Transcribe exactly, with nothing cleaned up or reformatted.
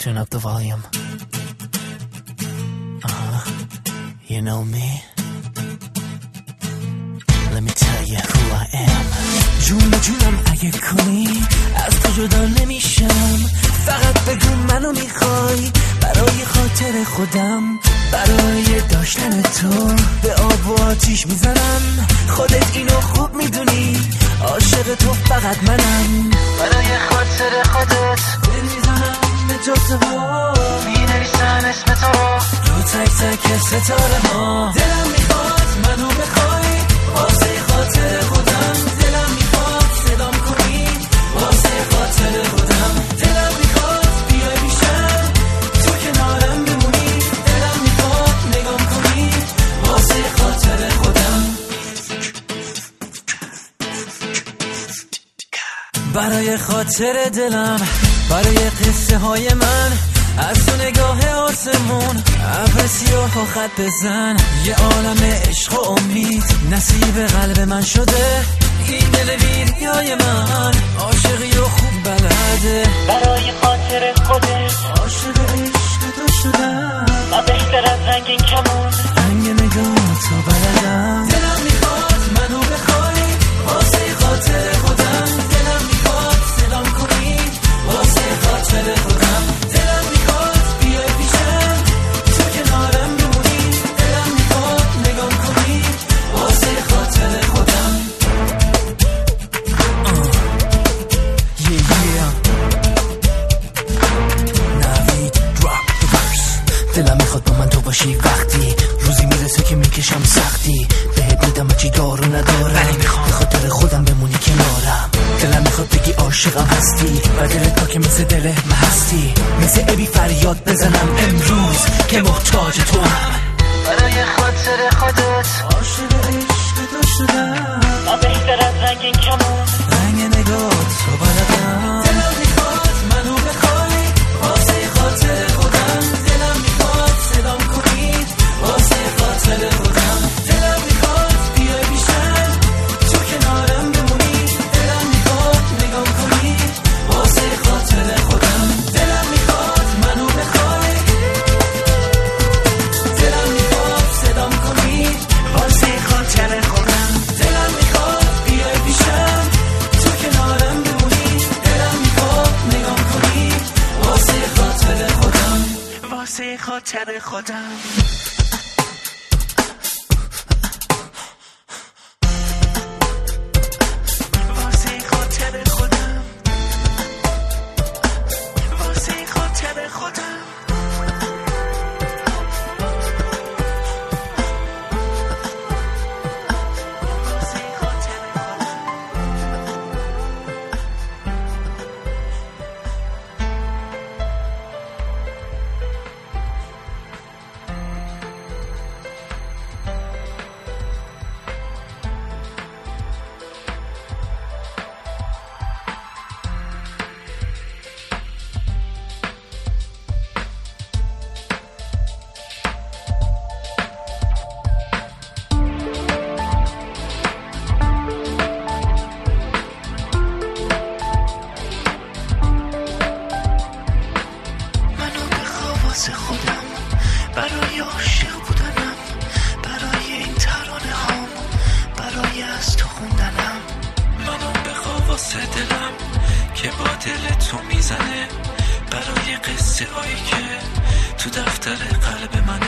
Turn up the volume. Uh-huh. You know me? Let me tell you who I am. جون به جونم اگه کنی از تو جدا نمیشم. فقط بگو منو میخوای برای خاطر خودم، برای داشتن تو به آب و آتیش میزنم. خودت اینو خوب میدونی، عاشق تو فقط منم. برای خاطر خودت دل میزنم به جفت ها، مینویسم اسم تو رو تک تک ستاره ها. دلم میخواد منو بخوای واسه خاطر خودم، دلم میخواد صدام کنی واسه خاطر خودم. دلم میخواد بیای پیشم تو کنارم بمونی، دلم میخواد نگام کنی واسه خاطر خودم. برای خاطر دلم، برای قصه های من، از تو نگاه آسمون ابر سیاه و خط بزن. یه عالم عشق و امید نصیب قلب من شده. این دل بیریای من عاشقی و خوب بلده. برای خاطر خودت عاشق عشق تو شدم. من بهتر از رنگین کمون رنگ نگاه تو بلدم. دلم میخواد منو بخوای واسه خاطر خودم، دلم میخواد صدام کنی واسه خاطر خودم. دلم میخواد بیای پیشم تو کنارم بمونی، دلم میخواد نگام کنی واسه خاطر خودم. Yeah, yeah. نوید drop the verse. دلم میخواد با من تو باشی وقتی روزی میرسه که میکشم سختی. بهت میدم چی دارو ندارم، ولی میخوام به خاطر خودم بمونی کنارم. دلم میخواد بگی عاشقم هستی و دلت پاکه مثل دل من هستی. مثل ابی فریاد بزنم امروز که محتاج تو هم. برای خاطر خودت عاشق عشق تو شدم. من بهتر از رنگین کمون رنگ نگاه تو بلدم. دلم میخواد منو بخوای واسه خاطر خودم، دلم میخواد صدام کنی واسه خاطر خودم. دلم میخواد بیای پیشم تو کنارم بمونی، دلم میخواد نگام کنی واسه خاطر خودم. دلم میخواد منو بخوای، دلم میخواد صدام کنی واسه خاطر خودم. دلم میخواد بیای پیشم تو کنارم بمونی، دلم میخواد نگام کنی واسه خاطر خودم، واسه خاطر خودم. واسه خاطر خودم، واسه خاطر خودم. برای عاشق بودنم، برای این ترانه هام، برای از تو خوندنم. منو بخوا واسه دلم که با دل تو میزنه، برای قصه هایی که تو دفتر قلب من